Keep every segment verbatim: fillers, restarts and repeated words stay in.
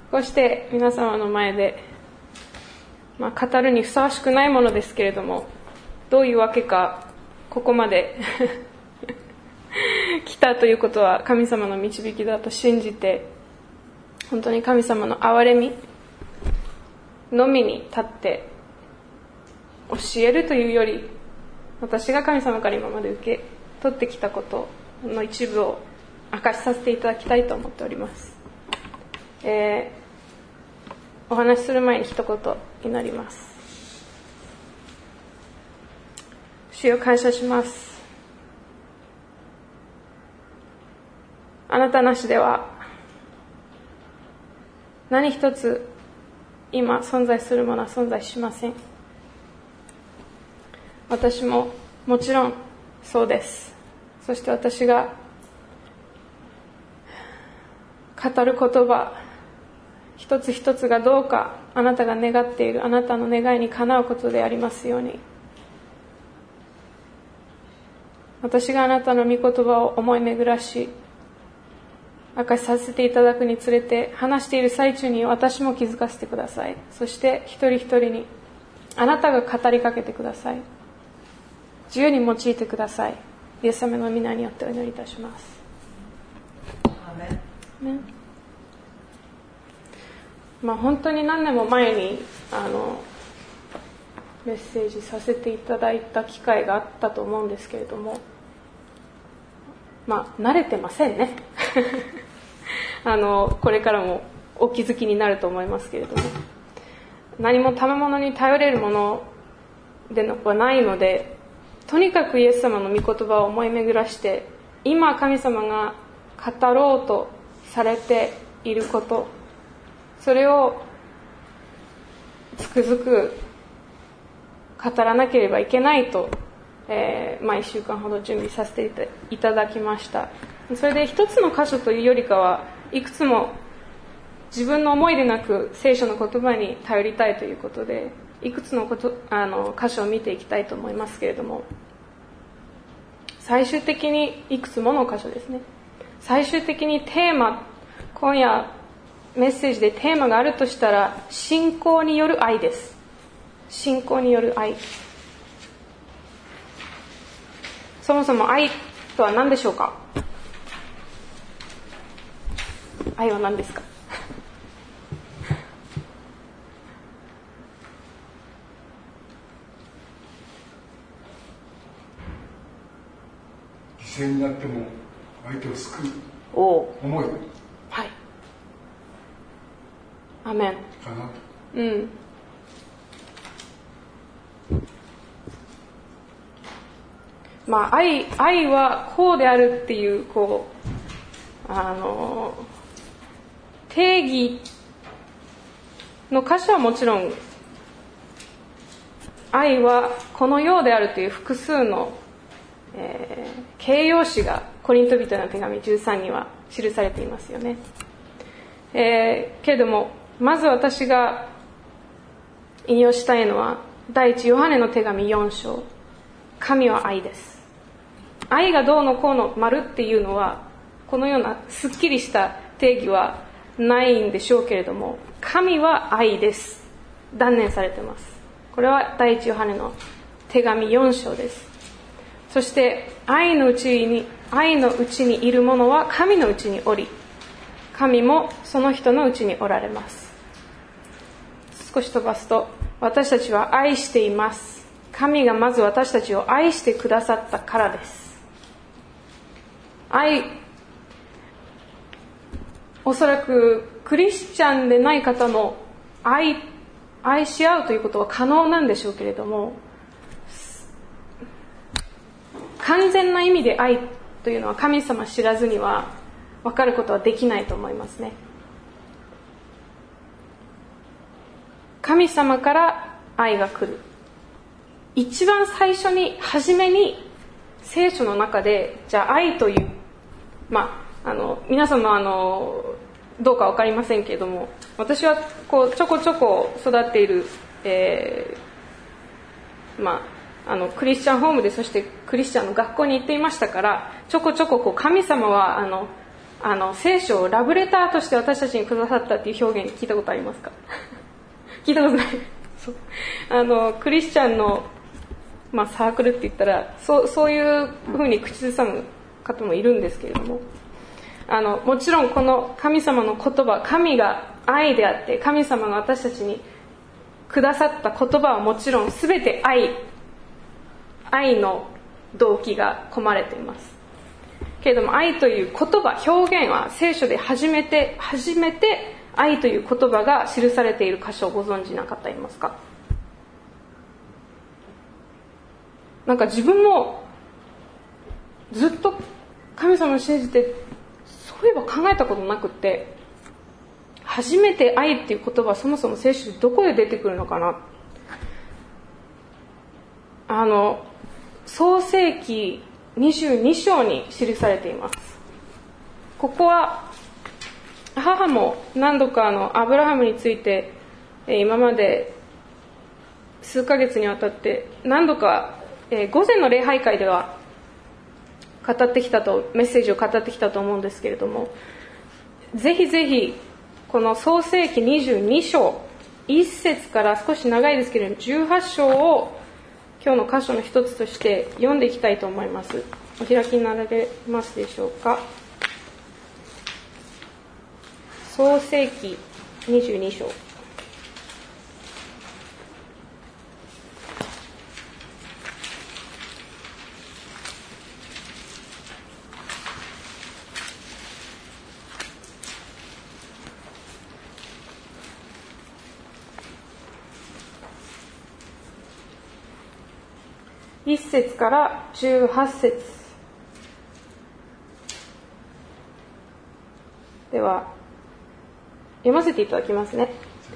こうして皆様の前で、まあ、語るにふさわしくないものですけれども、どういうわけかここまで来たということは神様の導きだと信じて、本当に神様の憐れみのみに立って教えるというより、私が神様から今まで受け取ってきたことの一部を明かしさせていただきたいと思っております。えー、お話しする前に一言祈ります。主よ、感謝します。あなたなしでは何一つ今存在するものは存在しません。私ももちろんそうです。そして私が語る言葉一つ一つがどうかあなたが願っているあなたの願いにかなうことでありますように、私があなたの御言葉を思い巡らし明かしさせていただくにつれて、話している最中に私も気づかせてください。そして一人一人にあなたが語りかけてください。自由に用いてください。イエス様の皆によってお祈りいたします。 アーメン。 ね、まあ本当に何年も前にあのメッセージさせていただいた機会があったと思うんですけれども、まあ慣れてませんねあのこれからもお気づきになると思いますけれども、何も賜物に頼れるものではないので、とにかくイエス様の御言葉を思い巡らして、今神様が語ろうとされていること、それをつくづく語らなければいけないと、えーまあ、いっしゅうかんほど準備させていただきました。それで一つの箇所というよりかはいくつも自分の思いでなく聖書の言葉に頼りたいということで、いくつのことあの箇所を見ていきたいと思いますけれども、最終的にいくつもの箇所ですね。最終的にテーマ、今夜メッセージでテーマがあるとしたら、信仰による愛です。信仰による愛。そもそも愛とは何でしょうか？愛は何ですか？ 犠牲になっても相手を救うお思い。 はい。アメン。 かな。 うん。まあ愛愛はこうであるっていうこうあの定義の箇所はもちろん、愛はこのようであるという複数の、えー、形容詞がコリント人への手紙じゅうさんには記されていますよね。えー、けれどもまず私が引用したいのは第一ヨハネの手紙よん章、神は愛です。愛がどうのこうの丸っていうのはこのようなすっきりした定義はないんでしょうけれども、神は愛です、断念されています。これは第一ヨハネの手紙よん章です。そして愛のうちに愛のうちにいる者は神のうちにおり、神もその人のうちにおられます。少し飛ばすと、私たちは愛しています。神がまず私たちを愛してくださったからです。愛、おそらくクリスチャンでない方も愛、愛し合うということは可能なんでしょうけれども、完全な意味で愛というのは神様知らずには分かることはできないと思いますね。神様から愛が来る。一番最初に初めに聖書の中で、じゃあ愛という、まああの皆様あのどうか分かりませんけれども、私はこうちょこちょこ育っている、えー、まああのクリスチャンホームで、そしてクリスチャンの学校に行っていましたから、ちょこちょここう神様はあのあの聖書をラブレターとして私たちにくださったっていう表現聞いたことありますか？聞いたことない。そうあのクリスチャンの、まあ、サークルって言ったらそう、そういうふうに口ずさむ方もいるんですけれども、あのもちろんこの神様の言葉、神が愛であって、神様が私たちにくださった言葉はもちろん全て愛愛の動機が込まれています。けれども愛という言葉、表現は聖書で初めて初めて愛という言葉が記されている箇所をご存知な方いますか？なんか自分もずっと神様を信じてそういえば考えたことなくって、初めて愛っていう言葉はそもそも聖書でどこで出てくるのかな。あの創世記にじゅうに章に記されています。ここは母も何度かあのアブラハムについて今まで数ヶ月にわたって何度か午前の礼拝会では語ってきたと、メッセージを語ってきたと思うんですけれども、ぜひぜひこの創世記にじゅうに章いっ節から少し長いですけれどもじゅうはち章を今日の箇所の一つとして読んでいきたいと思います。お開きになられますでしょうか。創世記にじゅうに章いっ節からじゅうはち節では読ませていただきますね。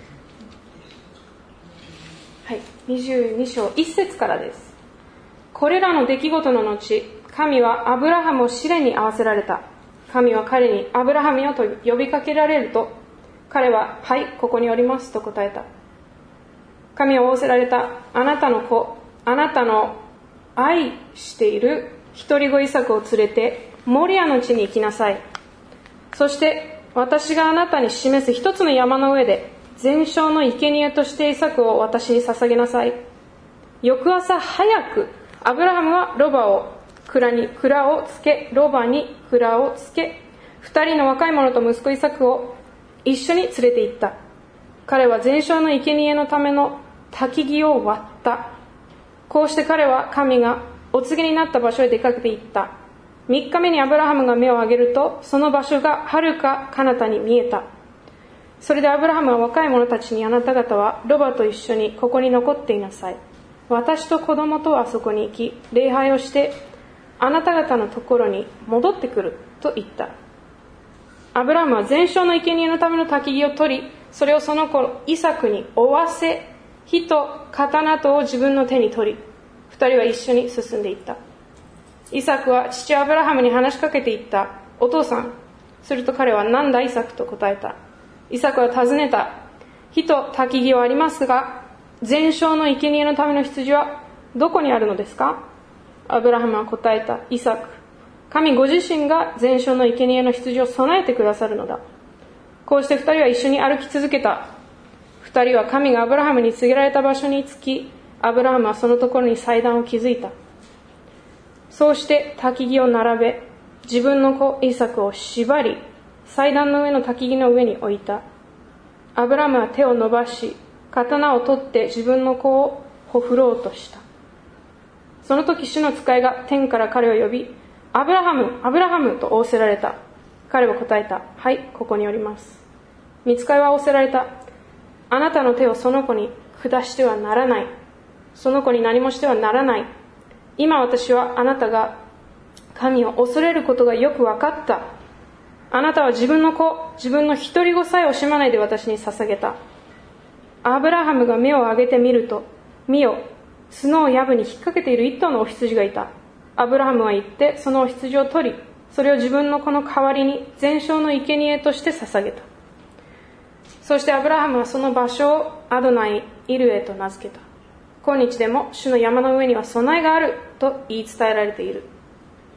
はい、にじゅうに章いっ節からです。これらの出来事の後、神はアブラハムを試練に合わせられた。神は彼にアブラハムよと呼びかけられると、彼ははい、ここにおりますと答えた。神は仰せられた。あなたの子、あなたの愛している一人子イサクを連れてモリアの地に行きなさい。そして私があなたに示す一つの山の上で全焼の生贄としてイサクを私に捧げなさい。翌朝早くアブラハムはロバを蔵に蔵をつけ、ロバに蔵をつけ、二人の若い者と息子イサクを一緒に連れて行った。彼は全焼の生贄のための焚き木を割った。こうして彼は神がお告げになった場所へ出かけていった。三日目にアブラハムが目を上げると、その場所がはるか彼方に見えた。それでアブラハムは若い者たちに、あなた方はロバと一緒にここに残っていなさい。私と子供とはそこに行き、礼拝をしてあなた方のところに戻ってくると言った。アブラハムは全焼の生贄のための焚き木を取り、それをその子イサクに負わせ、火と刀とを自分の手に取り、二人は一緒に進んでいった。イサクは父アブラハムに話しかけていった。お父さん。すると彼は、なんだイサクと答えた。イサクは尋ねた。火と焚き木はありますが、全焼の生贄のための羊はどこにあるのですか？アブラハムは答えた。イサク、神ご自身が全焼の生贄の羊を備えてくださるのだ。こうして二人は一緒に歩き続けた。二人は神がアブラハムに告げられた場所に着き、アブラハムはそのところに祭壇を築いた。そうして焚き木を並べ、自分の子イサクを縛り、祭壇の上の焚き木の上に置いた。アブラハムは手を伸ばし、刀を取って自分の子をほふろうとした。その時主の使いが天から彼を呼び、アブラハム、アブラハムと仰せられた。彼は答えた。はい、ここにおります。御使いは仰せられた。あなたの手をその子に下してはならない。その子に何もしてはならない。今私はあなたが神を恐れることがよく分かった。あなたは自分の子、自分の一人子さえ惜しまないで私に捧げた。アブラハムが目を上げてみると、見よ、角を藪に引っ掛けている一頭のお羊がいた。アブラハムは行ってそのお羊を取り、それを自分の子の代わりに全焼の生贄として捧げた。そしてアブラハムはその場所をアドナイ・イルエと名付けた。今日でも主の山の上には備えがあると言い伝えられている。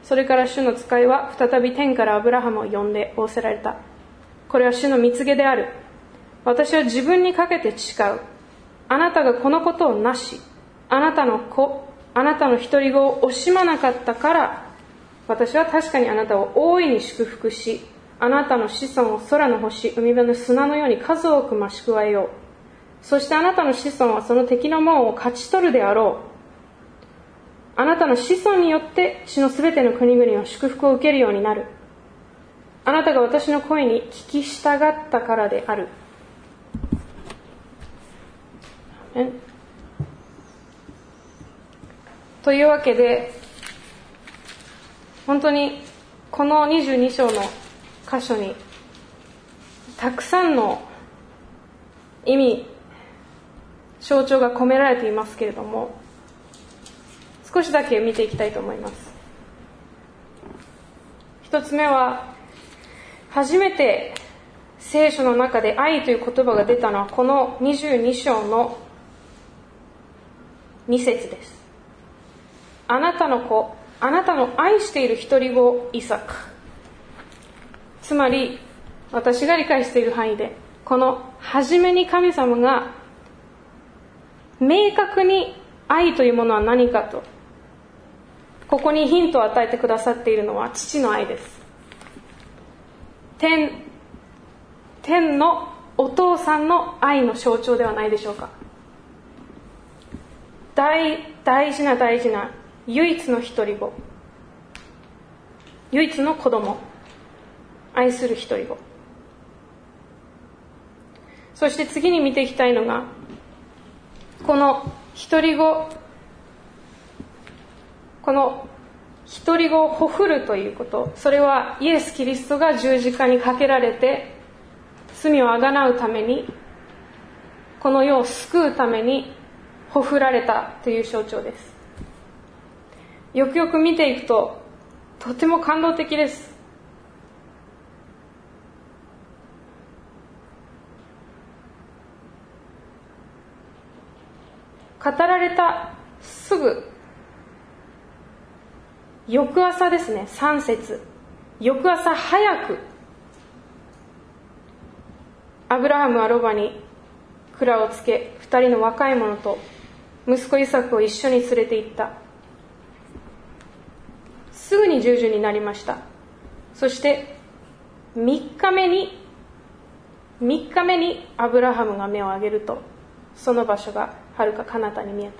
それから主の使いは再び天からアブラハムを呼んで仰せられた。これは主の蜜げである。私は自分にかけて誓う。あなたがこのことをなし、あなたの子、あなたの独り子を惜しまなかったから、私は確かにあなたを大いに祝福し、あなたの子孫を空の星、海辺の砂のように数多く増し加えよう。そしてあなたの子孫はその敵の門を勝ち取るであろう。あなたの子孫によって地のすべての国々は祝福を受けるようになる。あなたが私の声に聞き従ったからである。というわけで、本当にこのにじゅうに章の箇所にたくさんの意味、象徴が込められていますけれども、少しだけ見ていきたいと思います。一つ目は、初めて聖書の中で愛という言葉が出たのはこのにじゅうに章のに節です。あなたの子、あなたの愛している独り子イサク。つまり私が理解している範囲で、この初めに神様が明確に愛というものは何かと、ここにヒントを与えてくださっているのは父の愛です。天、天のお父さんの愛の象徴ではないでしょうか。大、大事な大事な唯一の独り子、唯一の子供、愛する独り子。そして次に見ていきたいのが、この独り子、この独り子をほふるということ、それはイエス・キリストが十字架にかけられて罪をあがなうために、この世を救うためにほふられたという象徴です。よくよく見ていくととても感動的です。語られたすぐ翌朝ですね、さん節、翌朝早くアブラハムはロバに蔵をつけ、二人の若い者と息子イサクを一緒に連れて行った。すぐに十時になりました。そして三日目に三日目にアブラハムが目を上げると、その場所がはるか彼方に見えた。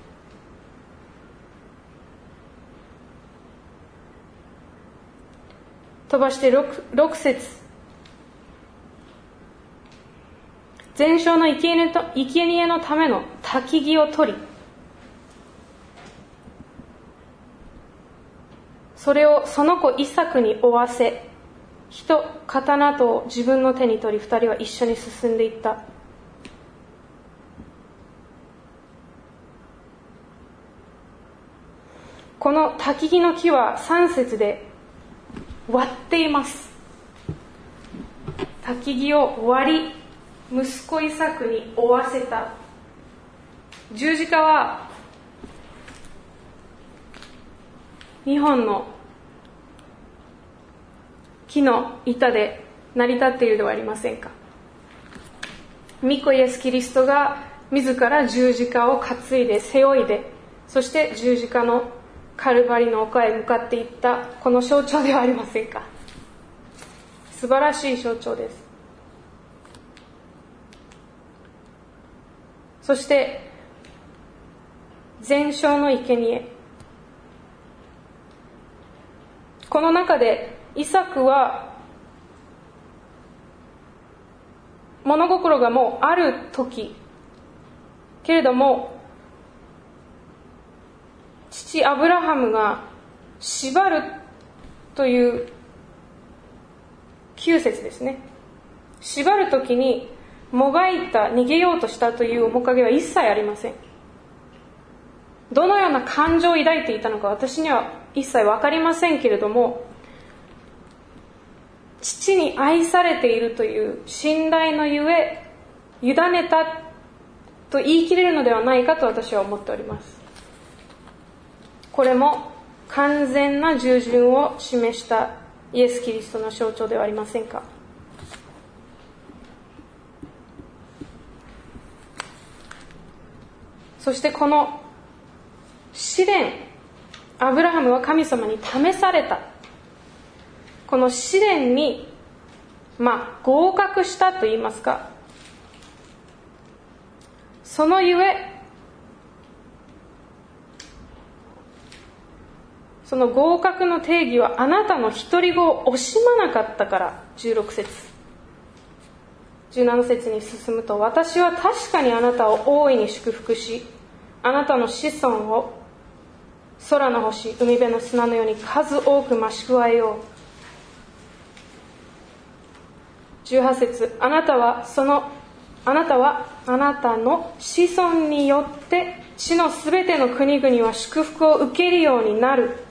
飛ばして 6, 6節、全焼の生贄のための焚き木を取り、それをその子イサクに負わせ、火と刀とを自分の手に取り、二人は一緒に進んでいった。この焚き木の木はさん節で割っています。焚き木を割り、息子イサクに負わせた。十字架はにほんの木の板で成り立っているではありませんか。御子イエス・キリストが自ら十字架を担いで背負いで、そして十字架のカルバリの丘へ向かっていったこの象徴ではありませんか。素晴らしい象徴です。そして全焼の生贄、この中でイサクは物心がもうある時けれども、父アブラハムが縛るというきゅう節ですね。縛る時にもがいた、逃げようとしたという面影は一切ありません。どのような感情を抱いていたのか私には一切わかりませんけれども、父に愛されているという信頼のゆえ委ねたと言い切れるのではないかと私は思っております。これも完全な従順を示したイエス・キリストの象徴ではありませんか。そしてこの試練、アブラハムは神様に試された。この試練に、まあ、合格したと言いますか、そのゆえ、その合格の定義はあなたの独り子を惜しまなかったから。じゅうろく節、じゅうなな節に進むと、私は確かにあなたを大いに祝福し、あなたの子孫を空の星、海辺の砂のように数多く増し加えよう。じゅうはち節、あなたはそのあなたはあなたの子孫によって地のすべての国々は祝福を受けるようになる。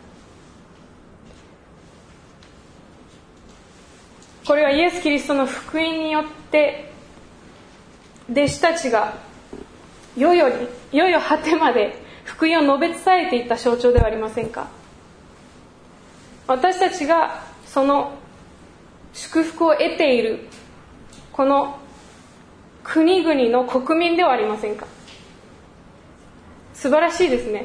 これはイエス・キリストの福音によって弟子たちが世々に世々果てまで福音を述べ伝えていった象徴ではありませんか。私たちがその祝福を得ているこの国々の国民ではありませんか。素晴らしいですね。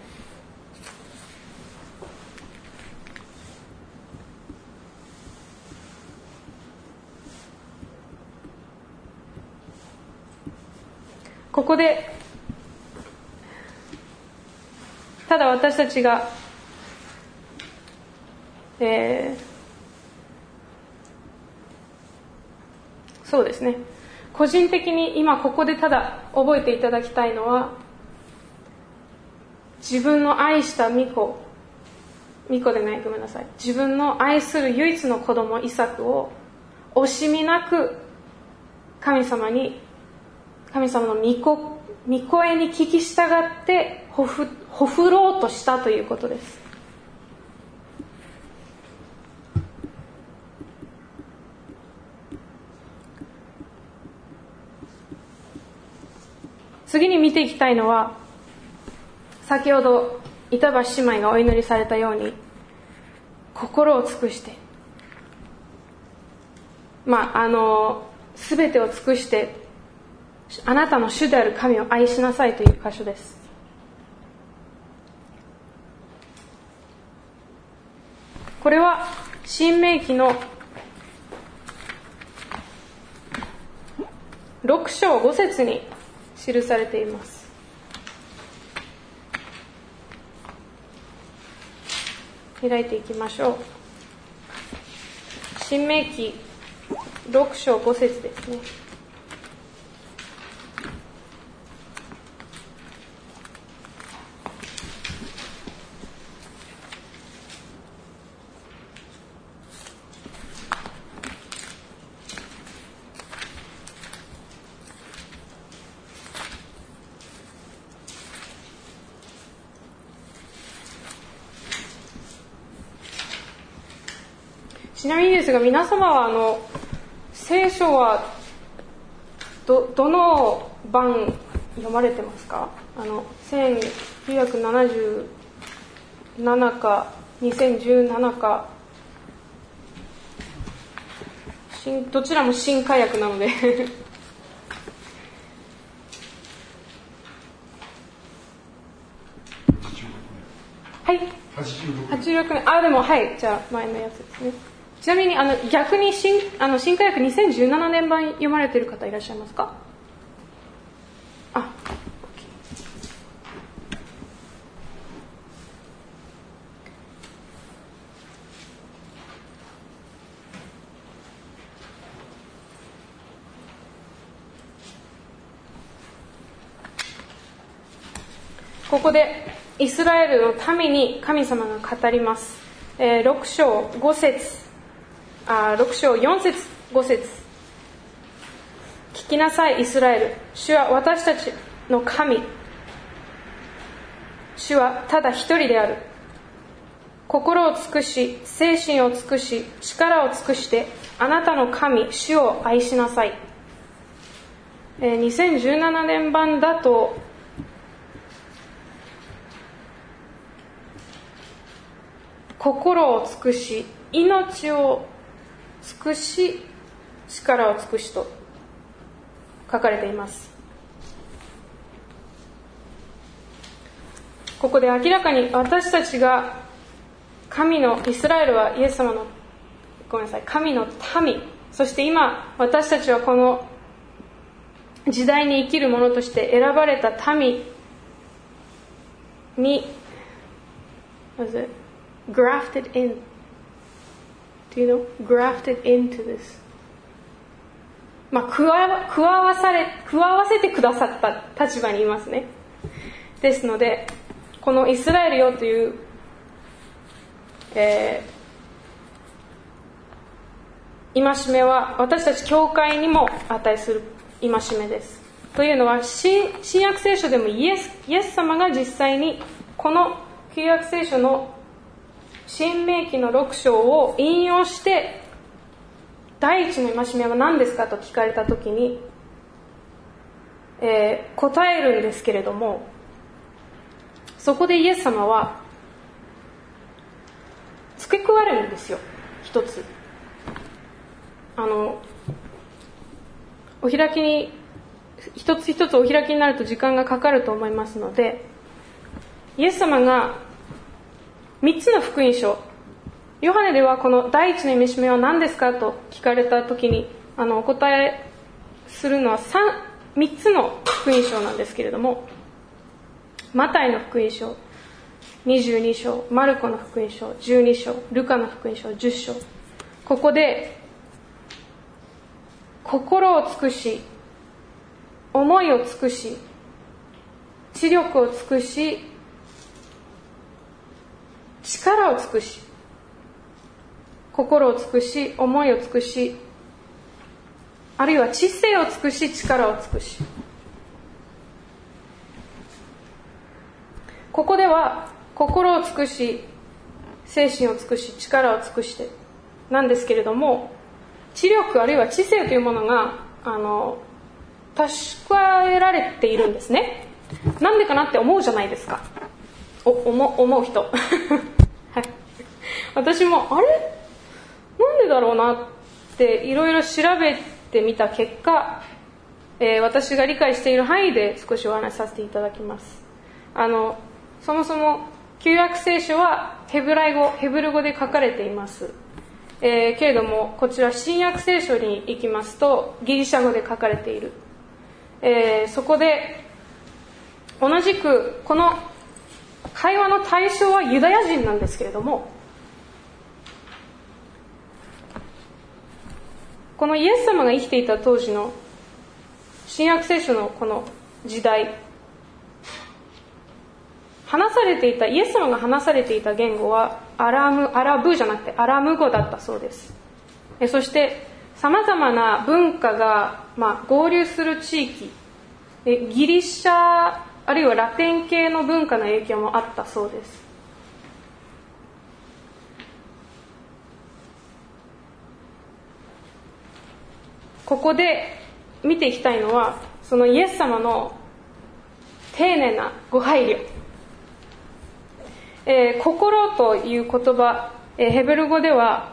ここでただ私たちが、えー、そうですね、個人的に今ここでただ覚えていただきたいのは、自分の愛した御子御子でないごめんなさい自分の愛する唯一の子供イサクを惜しみなく神様に神様の御子御声に聞き従ってほふほふろうとしたということです。次に見ていきたいのは、先ほど板橋姉妹がお祈りされたように、心を尽くして、まああの全てを尽くしてあなたの主である神を愛しなさいという箇所です。これは申命記のろく章ご節に記されています。開いていきましょう。申命記ろく章ご節ですね。ちなみにですが、皆様はあの聖書は ど, どの版読まれてますか？あのせんきゅうひゃくななじゅうななかにせんじゅうななか、新どちらも新化訳なのではい、はちじゅうろくねん、あ、でもはい、じゃあ前のやつですね。ちなみにあの逆に 新, あの新化訳にせんじゅうななねん版読まれている方いらっしゃいますか？あ、ここでイスラエルの民に神様が語ります。えー、ろく章ご節、あ、ろく章よん節ご節。聞きなさいイスラエル、主は私たちの神、主はただ一人である。心を尽くし、精神を尽くし、力を尽くしてあなたの神主を愛しなさい。えー、にせんじゅうななねん版だと心を尽くし、命を尽くし、力を尽くしと書かれています。ここで明らかに私たちが神の、イスラエルはイエス様の、ごめんなさい、神の民、そして今私たちはこの時代に生きる者として選ばれた民に、what is it? grafted in. Do you know? grafted into this. まあ、加わ、加わされ、加わせてくださった立場にいますね。ですので、このイスラエルよという、えー、戒めは私たち教会にも値する戒めです。というのは 新, 新約聖書でもイエス、イエス様が実際にこの旧約聖書の新明記のろく章を引用して第一の戒めは何ですかと聞かれたときに、えー、答えるんですけれども、そこでイエス様は付け加えるんですよ。一つあのお開きに一つ一つお開きになると時間がかかると思いますので、イエス様が三つの福音書、ヨハネではこの第一の戒めは何ですかと聞かれたときにあのお答えするのは 3, 三つの福音書なんですけれども、マタイの福音書にじゅうに章、マルコの福音書じゅうに章、ルカの福音書じゅっ章、ここで心を尽くし、思いを尽くし、知力を尽くし、力を尽くし、心を尽くし、思いを尽くし、あるいは知性を尽くし、力を尽くし、ここでは心を尽くし、精神を尽くし、力を尽くしてなんですけれども、知力あるいは知性というものがあの蓄えられているんですね。なんでかなって思うじゃないですか。お思思う人、はい、私もあれなんでだろうなっていろいろ調べてみた結果、えー、私が理解している範囲で少しお話しさせていただきます。あのそもそも旧約聖書はヘブライ語、ヘブル語で書かれています。えー、けれどもこちら新約聖書に行きますとギリシャ語で書かれている。えー、そこで同じくこの会話の対象はユダヤ人なんですけれども、このイエス様が生きていた当時の新約聖書のこの時代、話されていたイエス様が話されていた言語はアラム、アラブじゃなくてアラム語だったそうです。えそしてさまざまな文化が、まあ、合流する地域、えギリシャあるいはラテン系の文化の影響もあったそうです。ここで見ていきたいのはそのイエス様の丁寧なご配慮、えー、心という言葉、えー、ヘブル語では、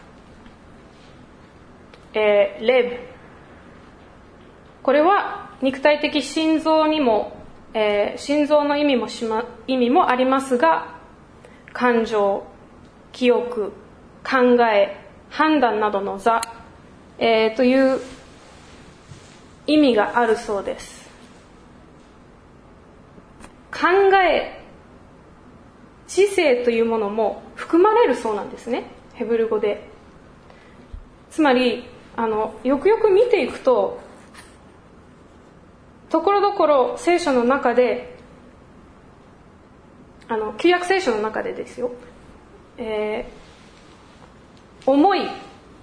えー、レブ、これは肉体的心臓にも、えー、心臓の意味もしま、意味もありますが、感情、記憶、考え、判断などの座、えー、という意味があるそうです。考え、知性というものも含まれるそうなんですね、ヘブル語で。つまりあのよくよく見ていくと、ところどころ聖書の中で、あの旧約聖書の中でですよ、えー、思い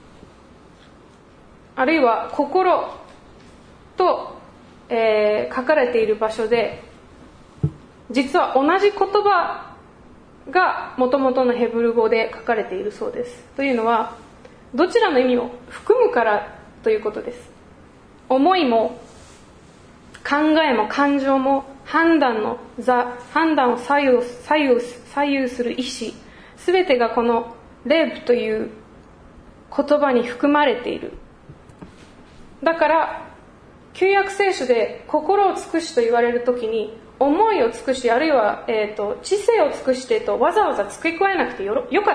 あるいは心と、えー、書かれている場所で、実は同じ言葉が元々のヘブル語で書かれているそうです。というのはどちらの意味を含むからということです。思いも考えも感情も判断の座、判断を左右、左右、左右する意志、 全てがこのレブという言葉に含まれている。だから旧約聖書で心を尽くしと言われるときに、思いを尽くし、あるいは、えーと、知性を尽くしてとわざわざ付け加えなくて よ, よかった。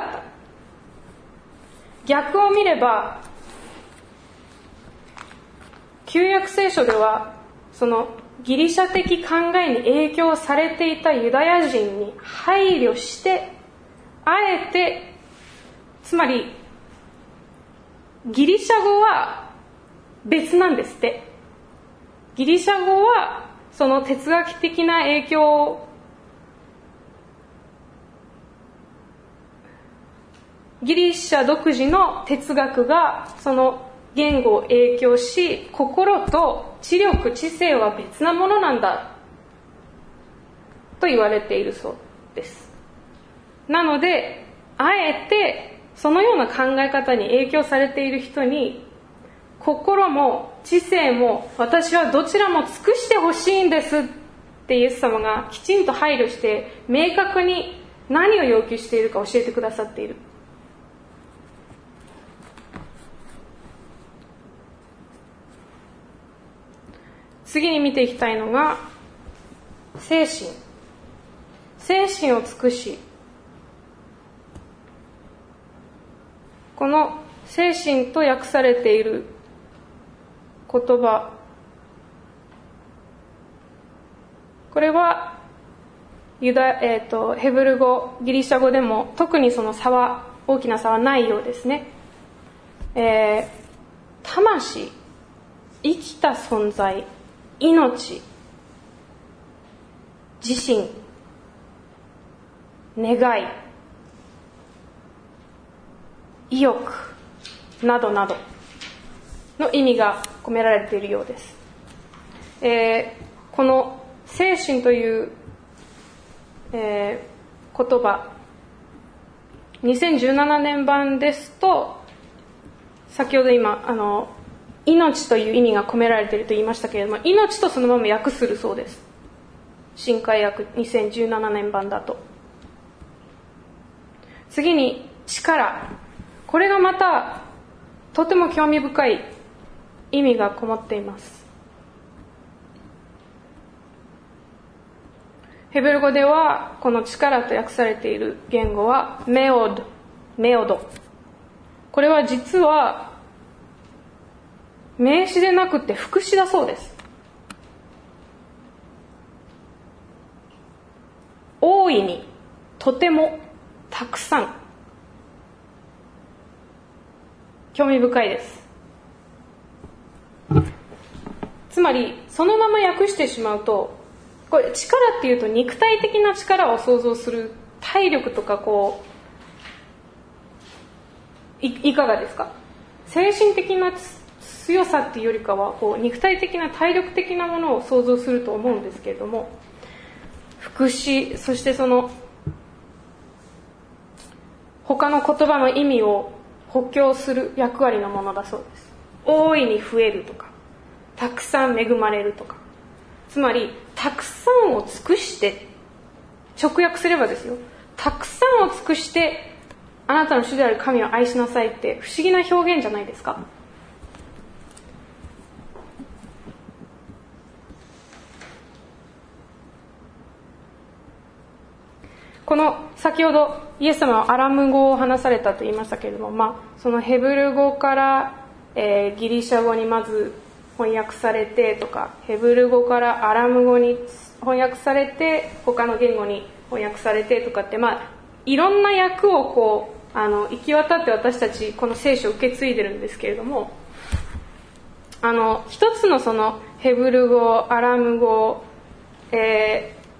逆を見れば、旧約聖書ではそのギリシャ的考えに影響されていたユダヤ人に配慮して、あえて、つまりギリシャ語は別なんですって。ギリシャ語はその哲学的な影響をギリシャ独自の哲学がその言語を影響し、心と知力、知性は別なものなんだと言われているそうです。なので、あえてそのような考え方に影響されている人に、心も知性も私はどちらも尽くしてほしいんですってイエス様がきちんと配慮して明確に何を要求しているか教えてくださっている。次に見ていきたいのが精神。精神を尽くし、この精神と訳されている言葉、これはユダ、えーと、ヘブル語、ギリシャ語でも特にその差は、大きな差はないようですね。えー、魂、生きた存在、命、自信、願い、意欲などなどの意味が込められているようです。えー、この精神という、えー、言葉、にせんじゅうななねん版ですと、先ほど今あの命という意味が込められていると言いましたけれども、命とそのまま訳するそうです。新海訳にせんじゅうななねん版だと。次に力、これがまたとても興味深い意味がこもっています。ヘブル語ではこの力と訳されている言語はメオド、メオド。これは実は名詞でなくて副詞だそうです。大いに、とても、たくさん。興味深いです。つまりそのまま訳してしまうと、これ力っていうと肉体的な力を想像する。体力とかこう い, いかがですか？精神的な強さっていうよりかはこう肉体的な体力的なものを想像すると思うんですけれども、副詞、そしてその他の言葉の意味を補強する役割のものだそうです。大いに増えるとか、たくさん恵まれるとか、つまりたくさんを尽くして、直訳すればですよ、たくさんを尽くしてあなたの主である神を愛しなさいって不思議な表現じゃないですか。この先ほどイエス様はアラム語を話されたと言いましたけれども、まあ、そのヘブル語から、えー、ギリシャ語にまず翻訳されてとか、ヘブル語からアラム語に翻訳されて他の言語に翻訳されてとかって、まあ、いろんな訳をこうあの行き渡って私たちこの聖書を受け継いでるんですけれども、あの一つのそのヘブル語、アラム語、えー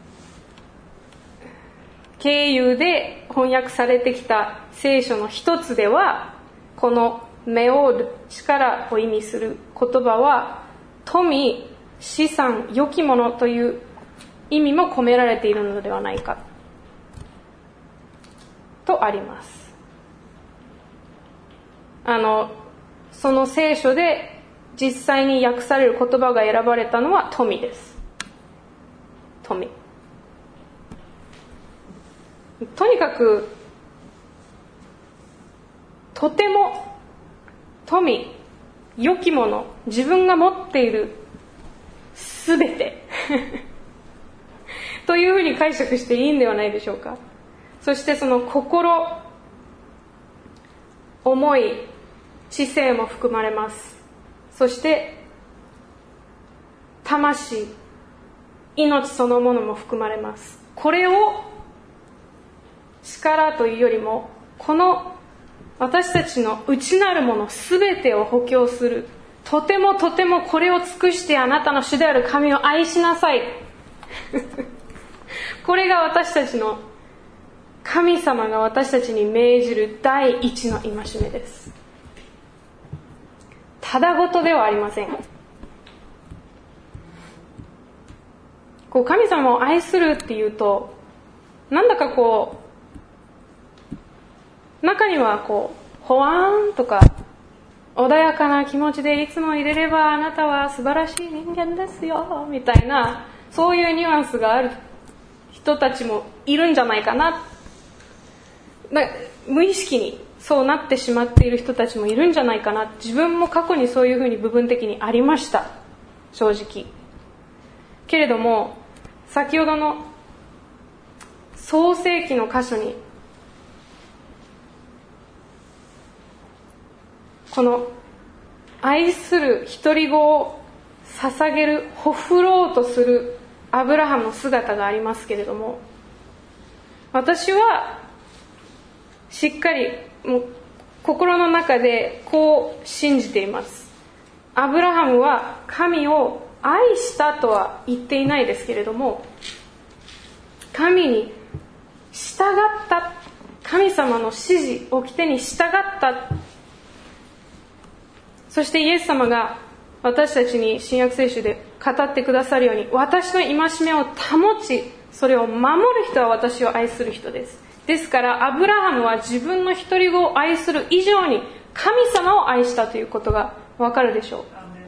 経由で翻訳されてきた聖書の一つでは、このメオール、力を意味する言葉は富、資産、良きものという意味も込められているのではないかとあります。あのその聖書で実際に訳される言葉が選ばれたのは富です。富。とにかくとても富、良きもの、自分が持っているすべてというふうに解釈していいんではないでしょうか。そしてその心、思い、知性も含まれます。そして魂、命そのものも含まれます。これを力というよりも、この私たちの内なるものすべてを補強する、とてもとてもこれを尽くしてあなたの主である神を愛しなさいこれが私たちの、神様が私たちに命じる第一の戒めです。ただごとではありません。こう神様を愛するっていうと、なんだかこう中にはこうほわーんとか穏やかな気持ちでいつもいれればあなたは素晴らしい人間ですよみたいな、そういうニュアンスがある人たちもいるんじゃないかな。だ無意識にそうなってしまっている人たちもいるんじゃないかな。自分も過去にそういうふうに部分的にありました、正直。けれども先ほどの創世記の箇所に、この愛する独り子を捧げる、ほふろうとするアブラハムの姿がありますけれども、私はしっかりもう心の中でこう信じています。アブラハムは神を愛したとは言っていないですけれども、神に従った、神様の指示を掟に従った。そしてイエス様が私たちに新約聖書で語ってくださるように、私の戒めを保ち、それを守る人は私を愛する人です。ですからアブラハムは自分の独り子を愛する以上に神様を愛したということがわかるでしょう。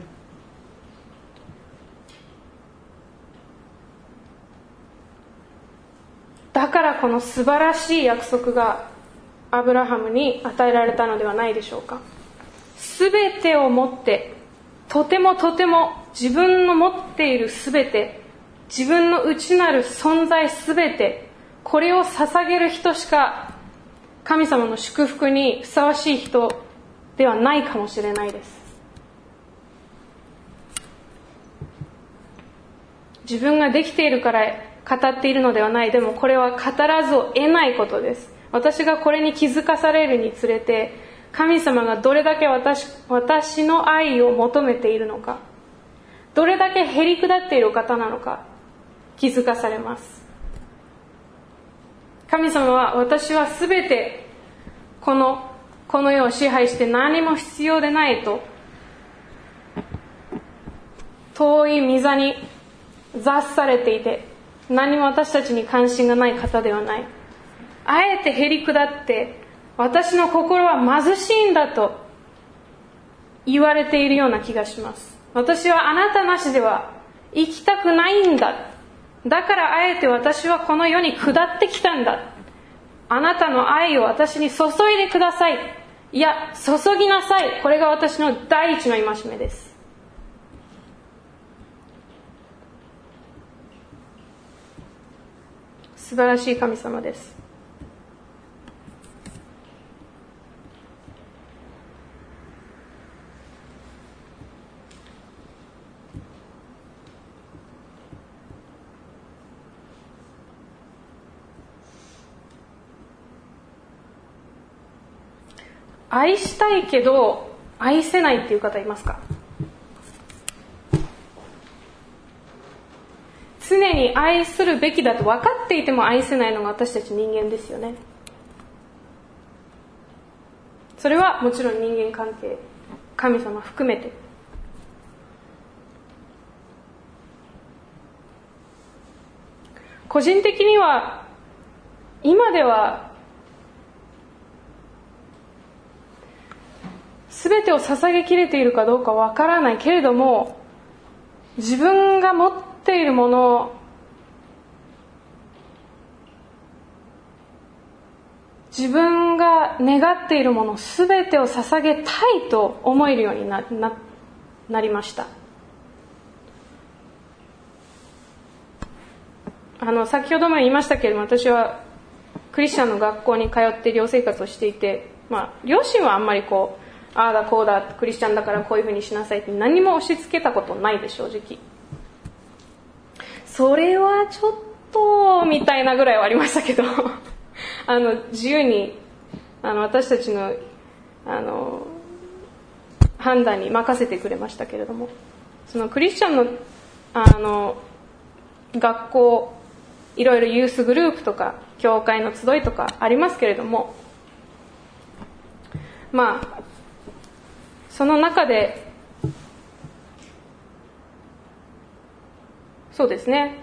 だからこの素晴らしい約束がアブラハムに与えられたのではないでしょうか。すべてをもって、とてもとても自分の持っているすべて、自分の内なる存在すべて、これを捧げる人しか神様の祝福にふさわしい人ではないかもしれないです。自分ができているから語っているのではない。でもこれは語らずを得ないことです。私がこれに気づかされるにつれて、神様がどれだけ 私, 私の愛を求めているのか、どれだけへり下っている方なのか気づかされます。神様は、私はすべてこのこの世を支配して何も必要でないと、遠い御座に座されていて、何も私たちに関心がない方ではない。あえてへり下って、私の心は貧しいんだと言われているような気がします。私はあなたなしでは生きたくないんだ。だからあえて私はこの世に下ってきたんだ。あなたの愛を私に注いでください。いや、注ぎなさい。これが私の第一の戒めです。素晴らしい神様です。愛したいけど愛せないっていう方いますか？常に愛するべきだと分かっていても愛せないのが私たち人間ですよね。それはもちろん人間関係、神様含めて。個人的には今では全てを捧げきれているかどうかわからないけれども、自分が持っているもの、 自分が願っているものすべてを捧げたいと思えるように な, な, なりました。あの先ほども言いましたけれども、私はクリスチャンの学校に通って寮生活をしていて、まあ、両親はあんまりこうああだこうだクリスチャンだからこういうふうにしなさいって何も押し付けたことないで、正直それはちょっとみたいなぐらいはありましたけどあの自由にあの私たちの、あの判断に任せてくれましたけれども、そのクリスチャンの、あの学校、いろいろユースグループとか教会の集いとかありますけれども、まあその中でそうですね、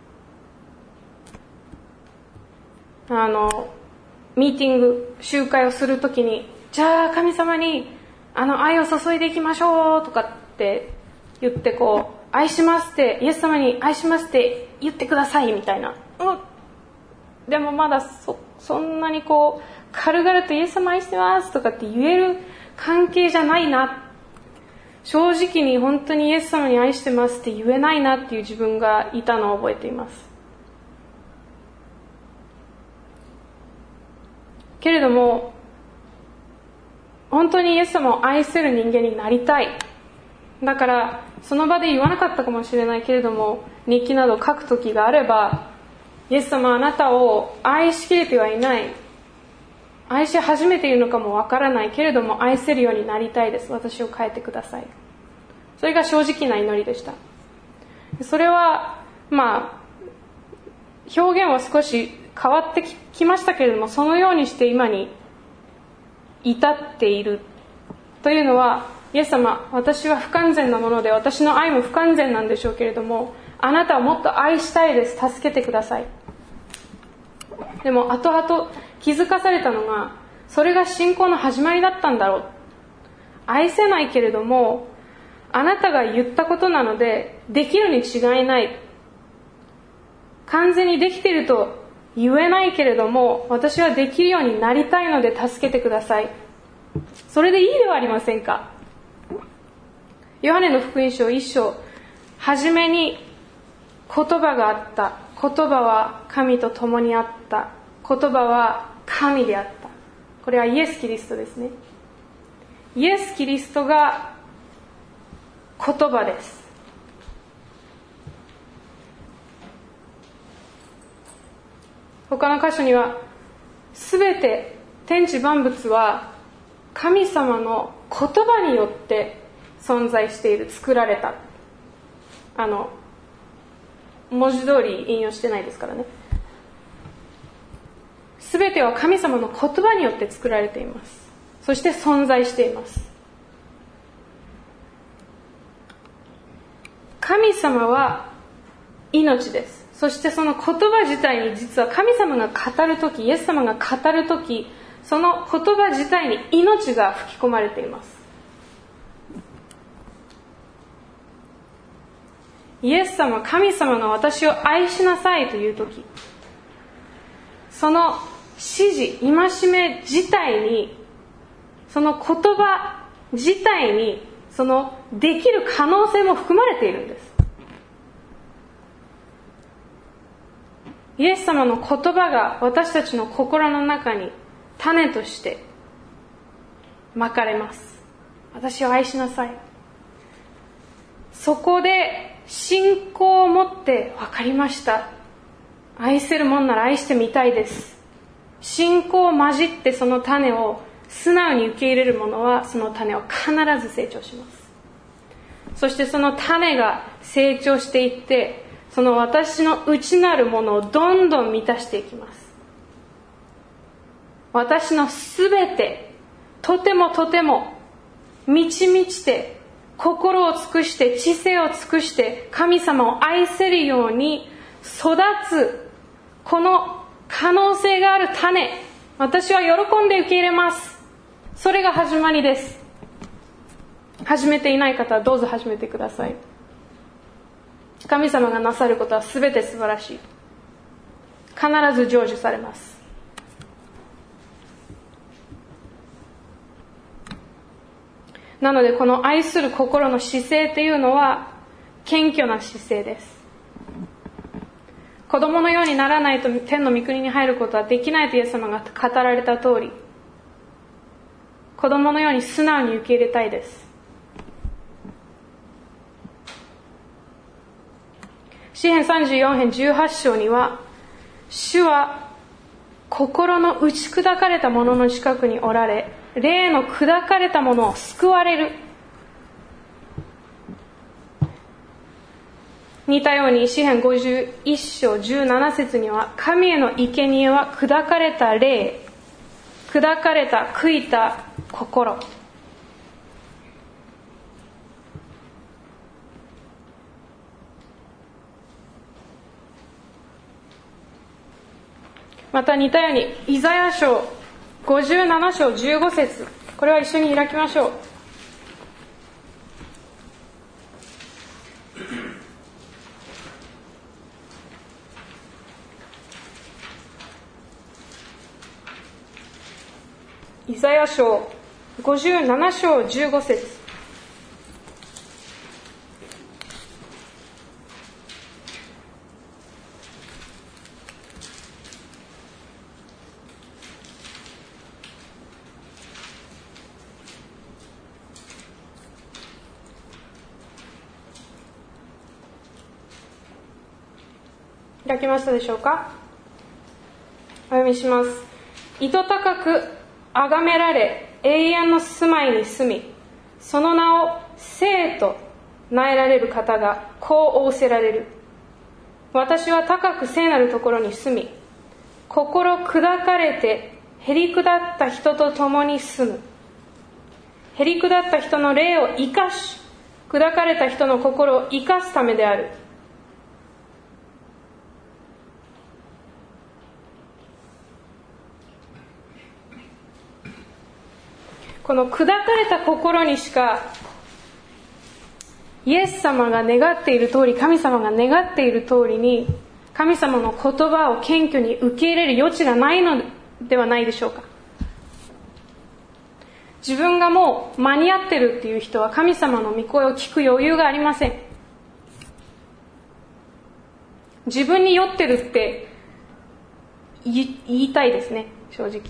あのミーティング集会をするときに、じゃあ神様にあの愛を注いでいきましょうとかって言って、こう愛しますって、イエス様に愛しますって言ってくださいみたいな、うん、でもまだ そ, そんなにこう軽々とイエス様愛してますとかって言える関係じゃないな、正直に本当にイエス様に愛してますって言えないなっていう自分がいたのを覚えています。けれども本当にイエス様を愛せる人間になりたい。だからその場で言わなかったかもしれないけれども、日記など書く時があれば、イエス様あなたを愛しきれてはいない、愛し始めているのかもわからないけれども愛せるようになりたいです、私を変えてください。それが正直な祈りでした。それはまあ表現は少し変わってきましたけれども、そのようにして今に至っているというのは、イエス様、私は不完全なもので、私の愛も不完全なんでしょうけれども、あなたをもっと愛したいです、助けてください。でも後々気づかされたのが、それが信仰の始まりだったんだろう。愛せないけれどもあなたが言ったことなのでできるに違いない、完全にできていると言えないけれども私はできるようになりたいので助けてください。それでいいではありませんか。ヨハネの福音書一章、はじめに言葉があった、言葉は神と共にあった、言葉は神であった。これはイエス・キリストですね。イエス・キリストが言葉です。他の箇所には、すべて天地万物は神様の言葉によって存在している、作られた。あの文字通り引用してないですからね。すべては神様の言葉によって作られています。そして存在しています。神様は命です。そしてその言葉自体に、実は神様が語るとき、イエス様が語るとき、その言葉自体に命が吹き込まれています。イエス様、神様の私を愛しなさいというとき、その指示、戒め自体に、その言葉自体に、そのできる可能性も含まれているんです。イエス様の言葉が私たちの心の中に種としてまかれます。私を愛しなさい。そこで信仰を持って、分かりました、愛せるもんなら愛してみたいです。信仰を混じってその種を素直に受け入れる者は、その種を必ず成長します。そしてその種が成長していって、その私の内なるものをどんどん満たしていきます。私のすべて、とてもとても満ち満ちて、心を尽くして、知性を尽くして神様を愛せるように育つ、この可能性がある種、私は喜んで受け入れます。それが始まりです。始めていない方はどうぞ始めてください。神様がなさることはすべて素晴らしい。必ず成就されます。 なのでこの愛する心の姿勢というのは謙虚な姿勢です。子供のようにならないと天の御国に入ることはできないとイエス様が語られた通り、子供のように素直に受け入れたいです。詩編さんじゅうよん編じゅうはち章には、主は心の打ち砕かれた者の近くにおられ、霊の砕かれた者を救われる。似たように詩編ごじゅういち章じゅうなな節には、神への生贄は砕かれた霊、砕かれた悔いた心。また似たようにイザヤ書ごじゅうなな章じゅうご節、これは一緒に開きましょう。イザヤ書ごじゅうなな章じゅうご節、開きましたでしょうか。お読みします。糸高く崇められ永遠の住まいに住み、その名を聖と名えられる方がこう仰せられる。私は高く聖なるところに住み、心砕かれてへり下った人と共に住む。へり下った人の霊を生かし、砕かれた人の心を生かすためである。この砕かれた心にしかイエス様が願っている通り、神様が願っている通りに神様の言葉を謙虚に受け入れる余地がないのではないでしょうか。自分がもう間に合ってるっていう人は神様の御声を聞く余裕がありません。自分に酔ってるって言いたいですね、正直。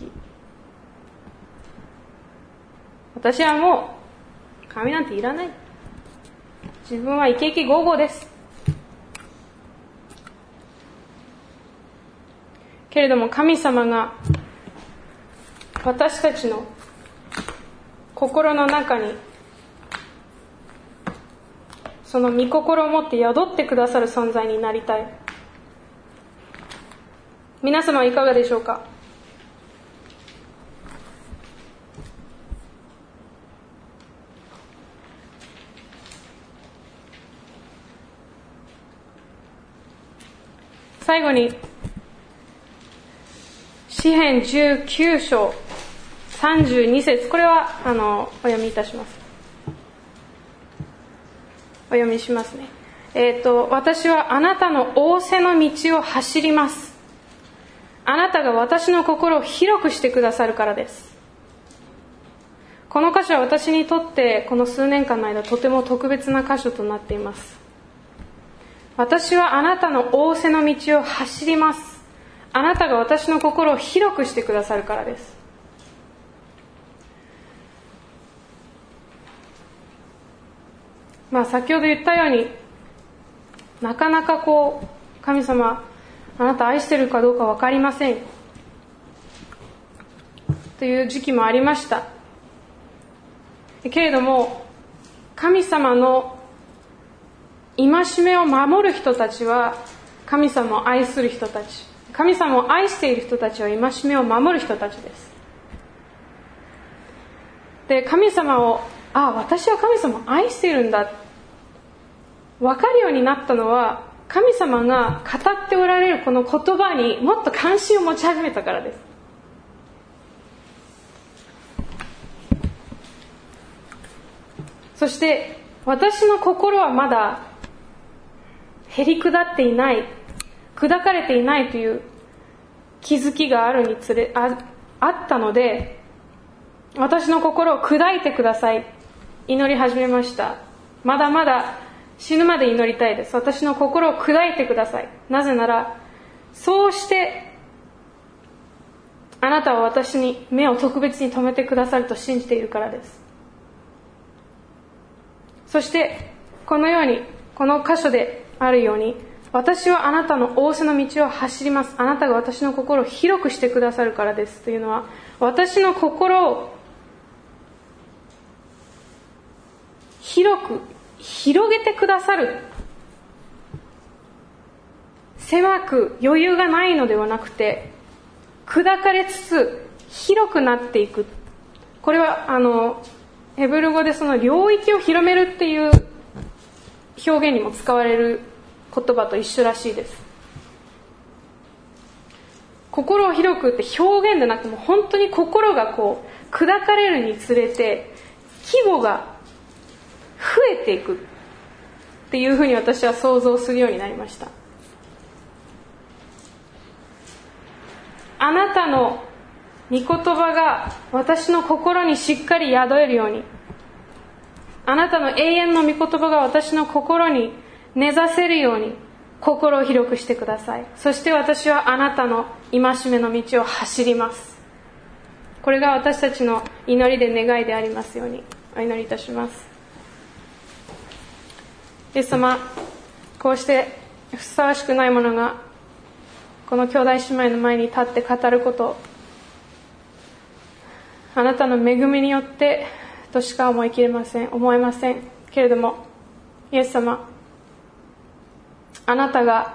私はもう神なんていらない。自分はイケイケゴーゴーです。けれども神様が私たちの心の中にその御心を持って宿ってくださる存在になりたい。皆様はいかがでしょうか。最後に詩編じゅうきゅう章さんじゅうに節、これはあのお読みいたします。お読みしますね。えっと、私はあなたの仰せの道を走ります。あなたが私の心を広くしてくださるからです。この箇所は私にとってこの数年間の間とても特別な箇所となっています。私はあなたの仰せの道を走ります。あなたが私の心を広くしてくださるからです。まあ先ほど言ったように、なかなかこう神様あなた愛してるかどうか分かりませんという時期もありました。けれども神様の戒めを守る人たちは神様を愛する人たち、神様を愛している人たちは戒めを守る人たちです。で、神様を、あ、私は神様を愛しているんだ分かるようになったのは、神様が語っておられるこの言葉にもっと関心を持ち始めたからです。そして私の心はまだへり下っていない、砕かれていないという気づきがあるにつれ あ, あったので、私の心を砕いてください、 祈り始めました。まだまだ死ぬまで祈りたいです。私の心を砕いてください。なぜなら、そうしてあなたは私に目を特別に留めてくださると信じているからです。そしてこのように、この箇所であるように、私はあなたの仰せの道を走ります。あなたが私の心を広くしてくださるからですというのは、私の心を広く広げてくださる、狭く余裕がないのではなくて、砕かれつつ広くなっていく。これはあのヘブル語でその領域を広めるっていう表現にも使われる言葉と一緒らしいです。心を広くって表現でなくても、本当に心がこう砕かれるにつれて規模が増えていくっていうふうに私は想像するようになりました。あなたの御言葉が私の心にしっかり宿えるように、あなたの永遠の御言葉が私の心に根ざせるように心を広くしてください。そして私はあなたの戒めの道を走ります。これが私たちの祈りで願いでありますようにお祈りいたします。イエス様、こうしてふさわしくない者がこの兄弟姉妹の前に立って語ること、あなたの恵みによってとしか思い切れません思えませんけれども、イエス様、あなたが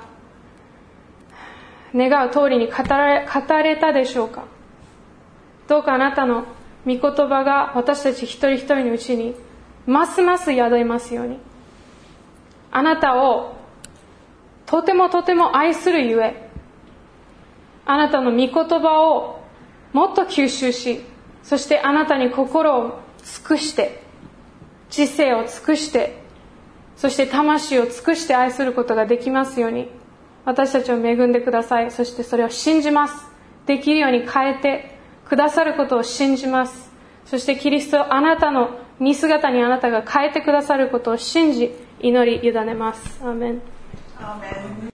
願う通りに語られ、語れたでしょうか。どうかあなたの御言葉が私たち一人一人のうちにますます宿りますように、あなたをとてもとても愛するゆえ、あなたの御言葉をもっと吸収し、そしてあなたに心を尽くして、知性を尽くして、そして魂を尽くして愛することができますように、私たちを恵んでください。そしてそれを信じます。できるように変えてくださることを信じます。そしてキリストをあなたの似姿にあなたが変えてくださることを信じ、祈り委ねます。アーメン。 アーメン。